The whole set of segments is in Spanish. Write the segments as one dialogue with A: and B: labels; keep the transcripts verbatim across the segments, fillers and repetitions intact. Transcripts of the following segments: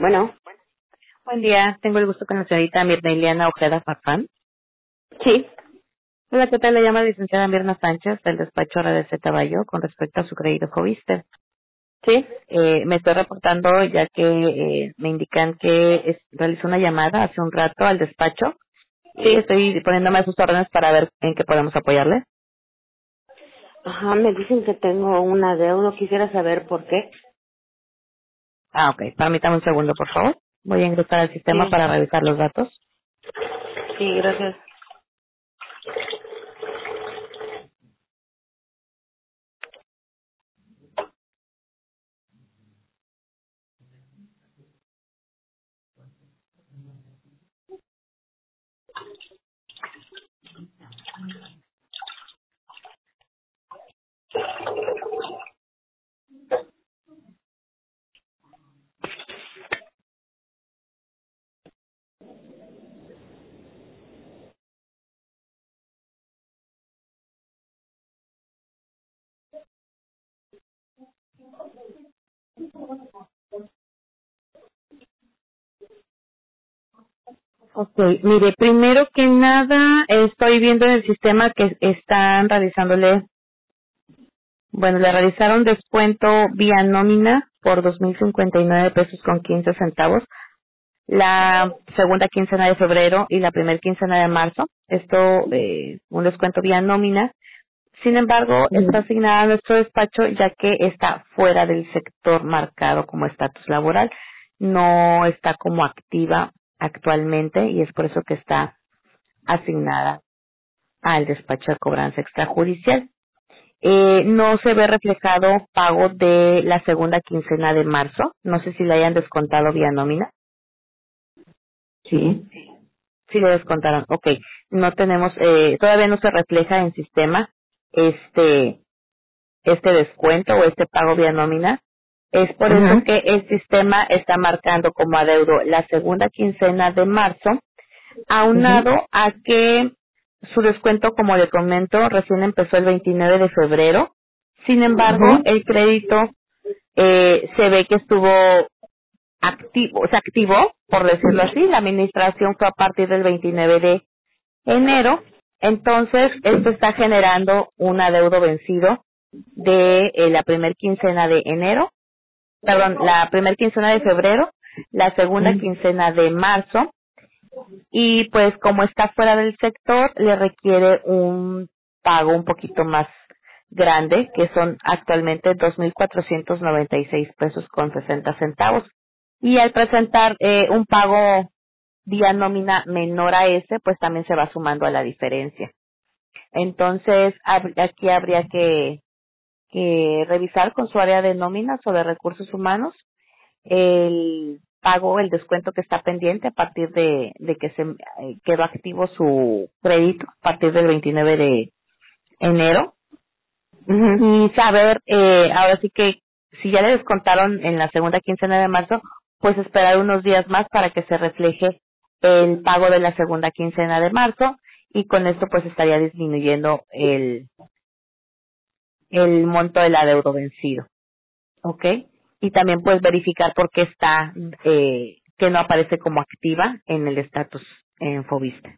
A: Bueno,
B: Buen día, tengo el gusto con la señorita Mirna Ileana Ojeda Farfán.
A: sí,
B: Hola, ¿qué tal? Le llama la licenciada Mirna Sánchez del despacho R D Z Bayo con respecto a su crédito Foviste.
A: sí,
B: Eh, me estoy reportando ya que eh, me indican que es- realizó una llamada hace un rato al despacho y
A: sí.
B: estoy poniéndome a sus órdenes para ver en qué podemos apoyarle.
A: Ajá, me dicen que tengo un adeudo. Quisiera saber por qué.
B: Ah, ok. Permítame un segundo, por favor. Voy a ingresar al sistema
A: Sí,
B: para revisar los datos.
A: sí, gracias.
B: Ok, mire, primero que nada estoy viendo en el sistema que están realizándole. Bueno, le realizaron descuento vía nómina por dos mil cincuenta y nueve pesos con quince centavos la segunda quincena de febrero y la primera quincena de marzo. Esto, eh, un descuento vía nómina. Sin embargo, está
A: Ujú.
B: asignada a nuestro despacho ya que está fuera del sector marcado como estatus laboral. No está como activa actualmente y es por eso que está asignada al despacho de cobranza extrajudicial. Eh, no se ve reflejado pago de la segunda quincena de marzo. No sé si le hayan descontado vía nómina.
A: Sí.
B: Sí le descontaron. Ok. No tenemos, eh, todavía no se refleja en sistema este, este descuento o este pago vía nómina. Es por eso
A: Ajá.
B: que el sistema está marcando como adeudo la segunda quincena de marzo,
A: Ujú.
B: aunado a que su descuento, como le comento, recién empezó el veintinueve de febrero. Sin embargo,
A: Ajá.
B: el crédito eh, se ve que estuvo activo, se activó, por decirlo así. La administración fue a partir del veintinueve de enero. Entonces, esto está generando un adeudo vencido de eh, la primer quincena de enero, perdón, la primer quincena de febrero, la segunda
A: Ujú.
B: quincena de marzo, y pues como está fuera del sector, le requiere un pago un poquito más grande, que son actualmente dos mil cuatrocientos noventa y seis pesos con sesenta centavos. Y al presentar eh, un pago vía nómina menor a ese, pues también se va sumando a la diferencia. Entonces, hab- aquí habría que, que revisar con su área de nóminas o de recursos humanos el pago, el descuento que está pendiente a partir de, de que se eh, quedó activo su crédito a partir del veintinueve de enero
A: Ujú.
B: y saber, eh, ahora sí que si ya le descontaron en la segunda quincena de marzo, pues esperar unos días más para que se refleje el pago de la segunda quincena de marzo y con esto pues estaría disminuyendo el, el monto del adeudo vencido. ¿Ok? Y también pues verificar por qué está, eh, que no aparece como activa en el estatus en Foviste.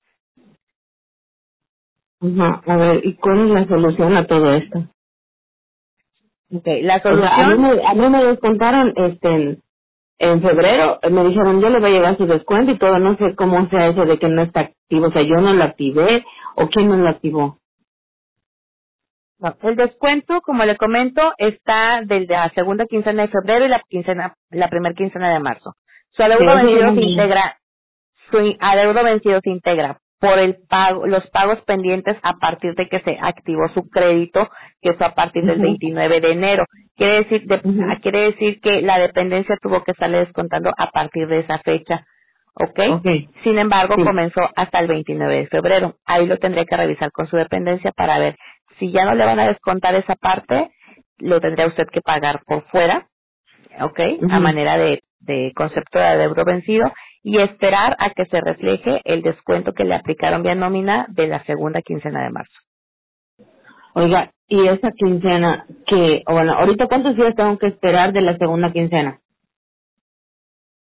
A: Ajá. A ver, ¿y cuál es la solución a todo esto?
B: Ok, la
A: O sea, a mí
B: solución,
A: me, a mí me descontaron este en, en febrero, eh, me dijeron yo le voy a llevar su descuento y todo, no sé cómo sea eso de que no está activo, o sea, yo no lo activé o quién no lo activó.
B: no, el descuento, como le comento, está desde la segunda quincena de febrero y la quincena, la primera quincena de marzo. Su
A: Sí,
B: adeudo
A: eso yo
B: vencido
A: no
B: se
A: me...
B: integra su adeudo vencido se integra por el pago, los pagos pendientes a partir de que se activó su crédito, que fue a partir del
A: Ujú.
B: veintinueve de enero. Quiere decir, de-
A: Ujú.
B: quiere decir que la dependencia tuvo que estarle descontando a partir de esa fecha, ¿ok?
A: Ok,
B: Sin embargo,
A: sí.
B: comenzó hasta el veintinueve de febrero. Ahí lo tendría que revisar con su dependencia para ver si ya no le van a descontar esa parte, lo tendría usted que pagar por fuera, ¿ok? A
A: Ujú.
B: manera de, de concepto de adeudo vencido y esperar a que se refleje el descuento que le aplicaron vía nómina de la segunda quincena de marzo.
A: Oiga, y esa quincena que, o bueno, ahorita cuántos días tengo que esperar de la segunda quincena.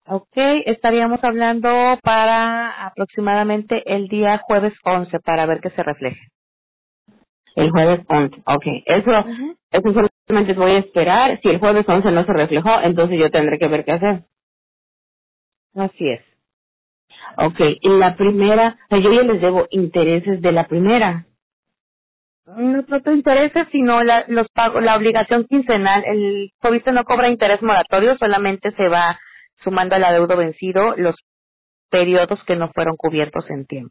B: Ok, estaríamos hablando para aproximadamente el día jueves once para ver que se refleje.
A: El jueves once, ok. Eso,
B: Ujú.
A: eso solamente voy a esperar. Si el jueves once no se reflejó, entonces yo tendré que ver qué hacer.
B: Así es.
A: Ok, y la primera, o sea, yo ya les debo intereses de la primera.
B: No no te interesa, sino la, los pagos, la obligación quincenal. El Fobiste no cobra interés moratorio, solamente se va sumando al adeudo vencido los periodos que no fueron cubiertos en tiempo.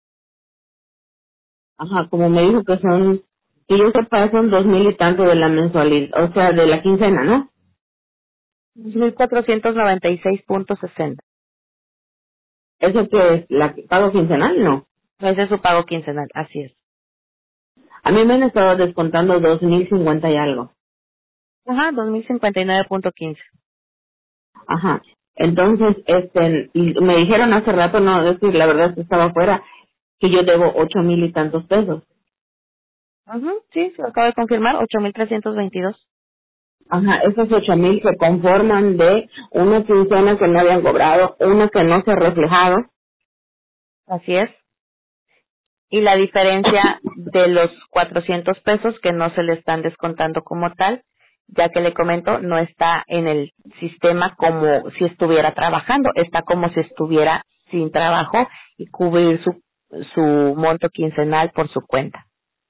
A: Ajá, como me dijo que son, que yo sepa, son dos mil y tanto de la mensualidad, o sea, de la quincena, ¿no?
B: mil cuatrocientos noventa y seis punto sesenta.
A: ¿Eso que es la que pago quincenal? No.
B: Ese es su pago quincenal, así es.
A: A mí me han estado descontando dos mil cincuenta y algo.
B: Ajá, dos mil cincuenta y nueve punto quince.
A: Ajá. Entonces, este, y me dijeron hace rato, no, es decir, la verdad es que estaba afuera, que yo debo ocho mil y tantos pesos.
B: Ajá, sí, se lo acabo de confirmar, ocho mil trescientos veintidós.
A: Ajá, esos ocho mil se conforman de una quincena que no habían cobrado, una que no se ha reflejado.
B: Así es. Y la diferencia de los cuatrocientos pesos que no se le están descontando como tal, ya que le comento, no está en el sistema como si estuviera trabajando, está como si estuviera sin trabajo y cubrir su, su monto quincenal por su cuenta.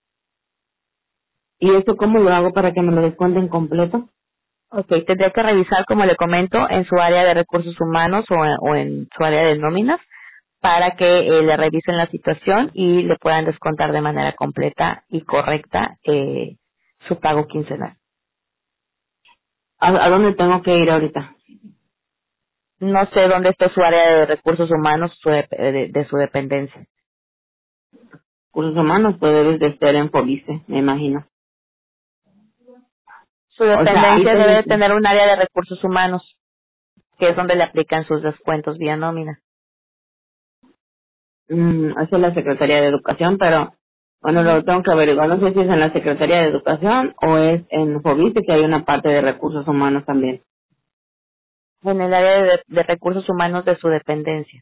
A: ¿Y eso cómo lo hago para que me lo descuenten completo?
B: Ok, tendría que revisar, como le comento, en su área de recursos humanos o en, o en su área de nóminas para que eh, le revisen la situación y le puedan descontar de manera completa y correcta eh, su pago quincenal.
A: ¿A, a dónde tengo que ir ahorita?
B: No sé dónde está su área de recursos humanos su dep- de, de su dependencia.
A: Cursos humanos, pues debes de estar en Fobiste, me imagino.
B: Su
A: O sea, ahí
B: dependencia debe
A: tengo
B: de
A: que...
B: tener un área de recursos humanos, que es donde le aplican sus descuentos vía nómina.
A: Mm, eso es la Secretaría de Educación, pero bueno, lo tengo que averiguar. No sé si es en la Secretaría de Educación o es en Fobiste, que hay una parte de recursos humanos también.
B: En el área de, de recursos humanos de su dependencia.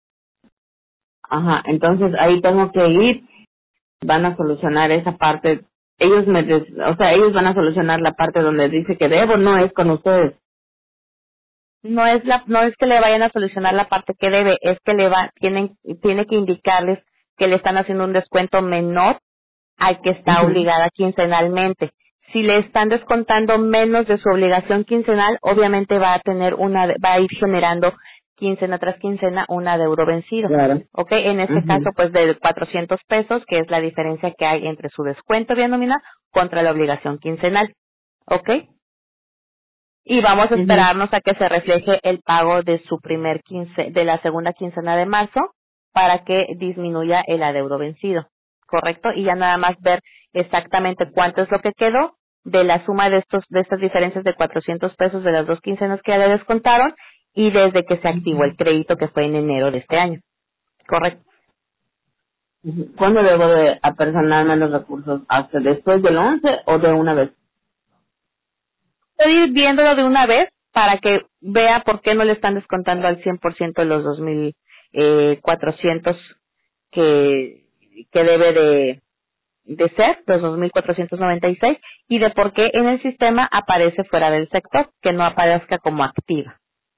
A: Ajá, entonces ahí tengo que ir, van a solucionar esa parte. Ellos me, des- o sea, ellos van a solucionar la parte donde dice que debo, no es con ustedes.
B: No es la, no es que le vayan a solucionar la parte que debe, es que le va, tienen, tiene que indicarles que le están haciendo un descuento menor al que está
A: Ujú.
B: obligada quincenalmente. Si le están descontando menos de su obligación quincenal, obviamente va a tener una, va a ir generando quincena tras quincena un adeudo vencido.
A: Claro.
B: ¿Ok? En este caso,
A: Ujú.
B: pues de cuatrocientos pesos, que es la diferencia que hay entre su descuento vía nominal contra la obligación quincenal. ¿Ok? Y vamos a
A: Ujú.
B: esperarnos a que se refleje el pago de su primer quince, de la segunda quincena de marzo para que disminuya el adeudo vencido, ¿correcto? Y ya nada más ver exactamente cuánto es lo que quedó de la suma de estos, de estas diferencias de cuatrocientos pesos de las dos quincenas que ya le descontaron y desde que se activó el crédito que fue en enero de este año, ¿correcto?
A: Ujú. ¿Cuándo debo de apersonarme los recursos? ¿Hasta después del once o de una vez?
B: Estoy ir viéndolo de una vez para que vea por qué no le están descontando al cien por ciento los dos mil cuatrocientos que, que debe de, de ser, los dos mil cuatrocientos noventa y seis, y de por qué en el sistema aparece fuera del sector, que no aparezca como activa.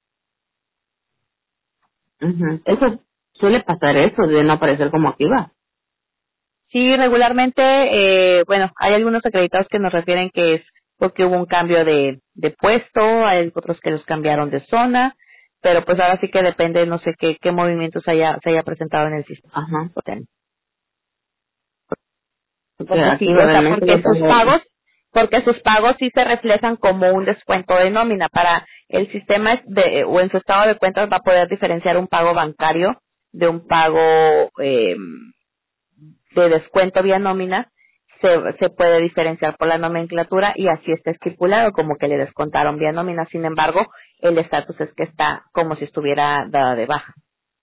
A: Ujú. Eso suele pasar, eso de no aparecer como activa.
B: Sí, regularmente, eh, bueno, hay algunos acreditados que nos refieren que es porque hubo un cambio de, de puesto, hay otros que los cambiaron de zona, pero pues ahora sí que depende, no sé qué, qué movimientos haya, se haya presentado en el sistema.
A: Ajá. Porque
B: Porque sí,
A: aquí
B: o sea,
A: realmente
B: porque
A: lo
B: sus
A: tengo.
B: pagos, porque sus pagos sí se reflejan como un descuento de nómina. Para el sistema es de, o en su estado de cuentas va a poder diferenciar un pago bancario de un pago eh, de descuento vía nómina. Se, se puede diferenciar por la nomenclatura y así está estipulado como que le descontaron vía nómina. Sin embargo, el estatus es que está como si estuviera dada de baja.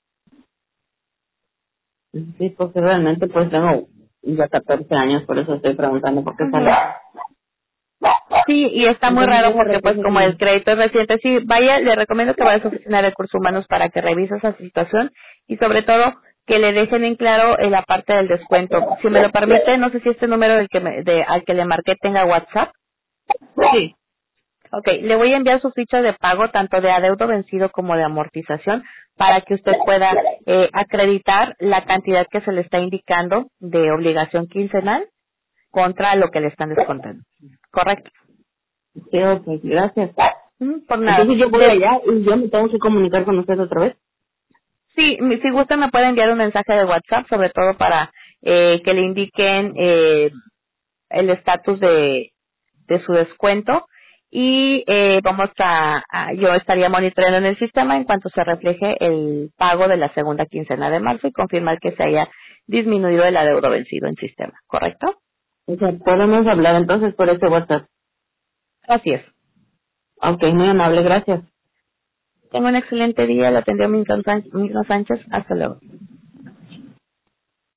A: Sí, porque realmente pues tengo ya catorce años, por eso estoy preguntando por qué sale.
B: Ujú. Sí, Sí, y está muy
A: Entonces,
B: raro
A: yo
B: porque pues
A: recomiendo
B: como el
A: que-
B: crédito es reciente, sí, vaya, le recomiendo que vaya a su oficina de recursos humanos para que revise esa situación y sobre todo que le dejen en claro en la parte del descuento. Si me lo permite, no sé si este número del que me, de, al que le marqué tenga WhatsApp.
A: Sí.
B: Ok, le voy a enviar su ficha de pago tanto de adeudo vencido como de amortización para que usted pueda eh, acreditar la cantidad que se le está indicando de obligación quincenal contra lo que le están descontando. Correcto.
A: Sí, ok, gracias.
B: Mm, Por nada.
A: Entonces yo voy
B: De-
A: allá y yo me tengo que comunicar con usted otra vez.
B: sí, mi- si gusta me puede enviar un mensaje de WhatsApp, sobre todo para eh, que le indiquen eh, el estatus de, de su descuento y eh, vamos a, a- yo estaría monitoreando en el sistema en cuanto se refleje el pago de la segunda quincena de marzo y confirmar que se haya disminuido el adeudo vencido en sistema, ¿correcto?
A: O sea, podemos hablar entonces por ese WhatsApp.
B: Así es.
A: Ok, muy amable, gracias.
B: Tengo un excelente día, lo atendió Milton Sánchez. Milton Sánchez. Hasta luego.